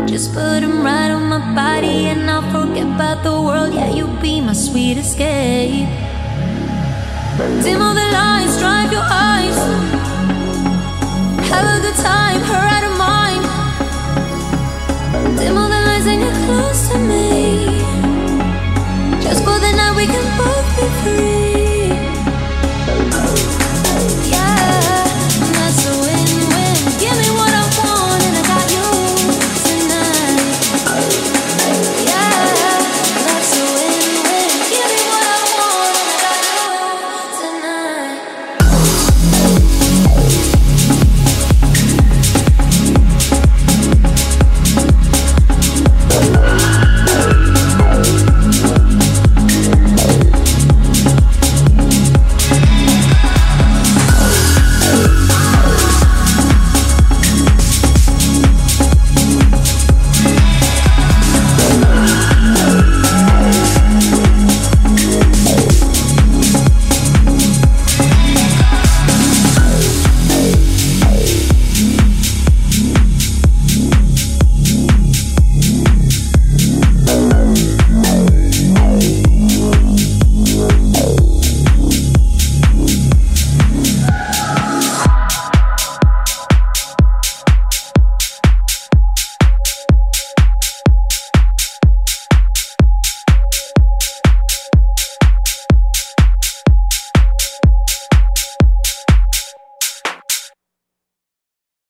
Just put them right on my body and I'll forget about the world. Yeah, you'll be my sweet escape. Dim all the lights, drive your eyes. Have a good time, her out of mind. Dim all the lights and you're close to me.